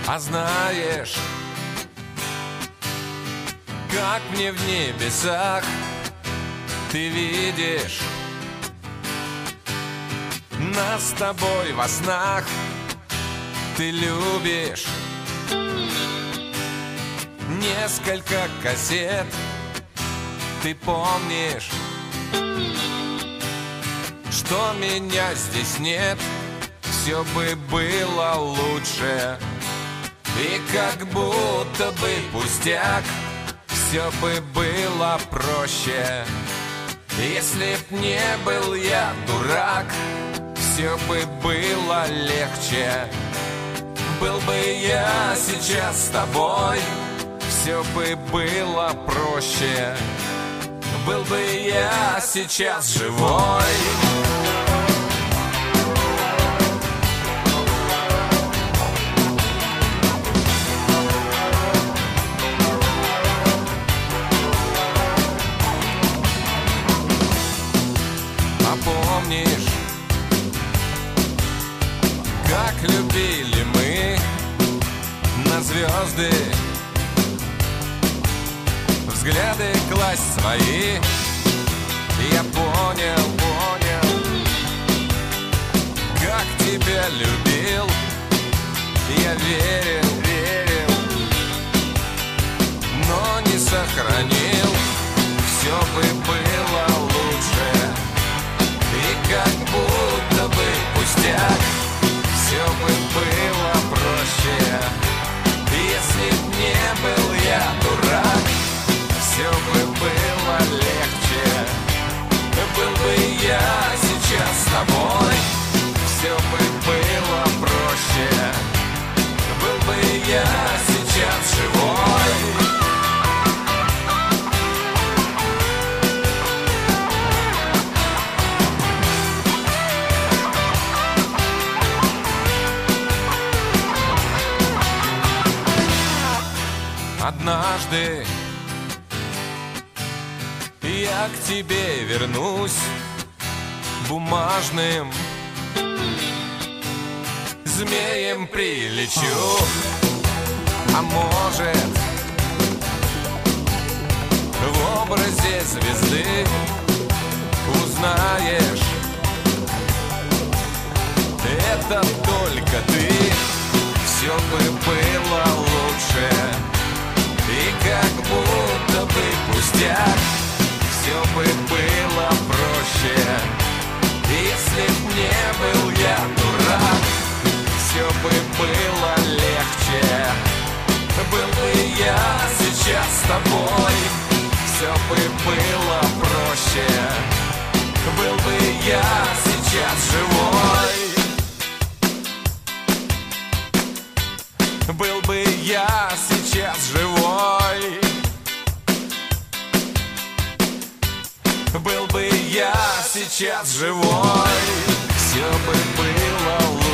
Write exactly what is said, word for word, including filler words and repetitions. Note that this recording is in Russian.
А знаешь, как мне в небесах ты видишь нас с тобой во снах, ты любишь несколько кассет, ты помнишь, что меня здесь нет, все бы было лучше. И как будто бы пустяк, все бы было проще. Если б не был я дурак, все бы было легче. Был бы я сейчас с тобой, все бы было проще. Был бы я сейчас живой. Помнишь, как любили мы на звезды взгляды класть свои? Я понял, понял, как тебя любил. Я верил, верил, но не сохранил. Все бы было лучше. И как будто бы пустяк, все бы было проще. Если б не был я дурак, все бы было легче. Был бы я сейчас с тобой, все бы было проще. Был бы я сейчас живой. Однажды я к тебе вернусь бумажным змеем прилечу. А может, в образе звезды узнаешь, это только ты. Все бы было лучше. И как будто бы пустяк, все бы было проще. Если б не был я дурак, все бы было легче. Был бы я сейчас с тобой, все бы было проще. Был бы я сейчас живой. Был бы я сейчас живой. Был бы я сейчас живой. Все бы было лучше.